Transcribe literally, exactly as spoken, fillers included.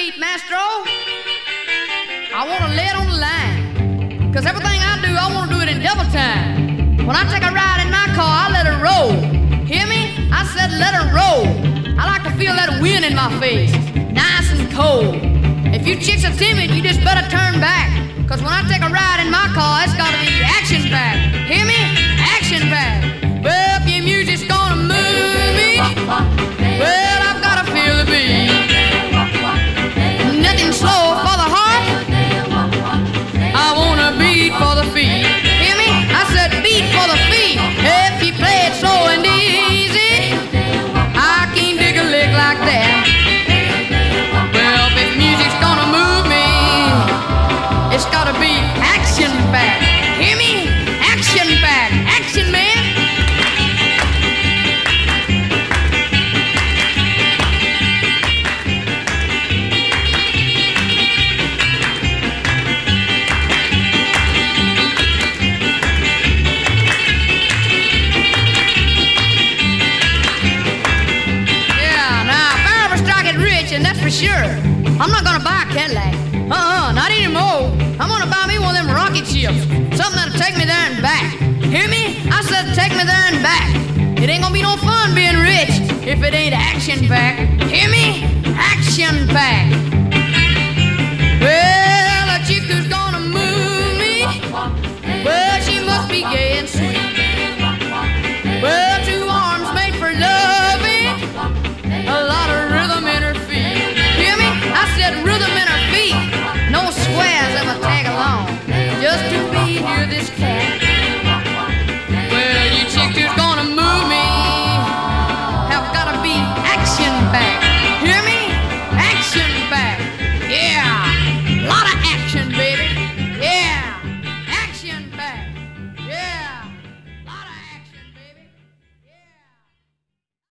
beat, Maestro. I want to lay it on the line. Because everything I do, I want to do it in double time. When I take a ride in my car, I let it roll. Hear me? I said let it roll. I like to feel that wind in my face. Nice and cold. If you chicks are timid, you just better turn back. Because when I take a ride in my car, it's got to be action-packed. Hear me? Action-packed. Well, if your music's gonna move me, well, I've got to feel the beat. Nothing slow for the heart. I want a beat for the feet. Hear me? I said beat for the feet. If you play it slow and easy, I can't dig a lick like that. Well, if music's gonna move me, it's gotta be action-packed. Hear me? Action-packed. Action, man. Yeah, now, if I ever strike it rich, and that's for sure, I'm not gonna buy a Cadillac. Uh-uh, not anymore. I'm gonna buy me one of them rocket ships. Something that'll take me there and back. Hear me? I said take me there and back. It ain't gonna be no fun being rich if it ain't action-packed. Hear me? Action-packed.